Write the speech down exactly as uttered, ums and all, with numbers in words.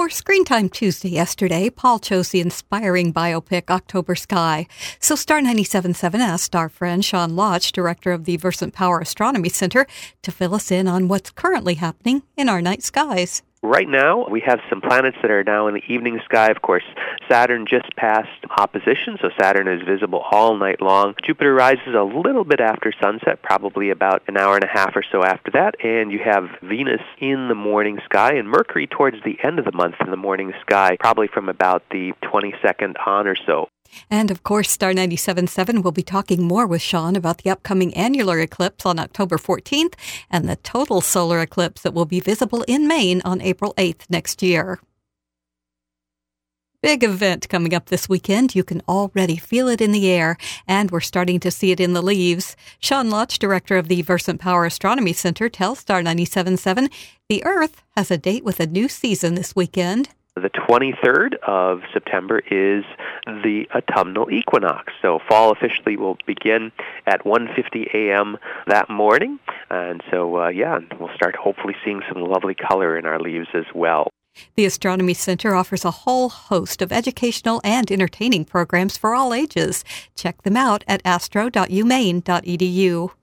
For Screen Time Tuesday yesterday, Paul chose the inspiring biopic October Sky. So Star ninety-seven point seven asked our friend Sean Loch, director of the Versant Power Astronomy Center, to fill us in on what's currently happening in our night skies. Right now, we have some planets that are now in the evening sky. Of course, Saturn just passed opposition, so Saturn is visible all night long. Jupiter rises a little bit after sunset, probably about an hour and a half or so after that, and you have Venus in the morning sky and Mercury towards the end of the month in the morning sky, probably from about the twenty-second on or so. And, of course, Star ninety-seven point seven will be talking more with Sean about the upcoming annular eclipse on October fourteenth and the total solar eclipse that will be visible in Maine on April eighth next year. Big event coming up this weekend. You can already feel it in the air, and we're starting to see it in the leaves. Sean Loch, director of the Versant Power Astronomy Center, tells Star ninety-seven point seven the Earth has a date with a new season this weekend. The twenty-third of September is the autumnal equinox. So fall officially will begin at one fifty a.m. that morning. And so, uh, yeah, we'll start hopefully seeing some lovely color in our leaves as well. The Astronomy Center offers a whole host of educational and entertaining programs for all ages. Check them out at astro dot u maine dot e d u.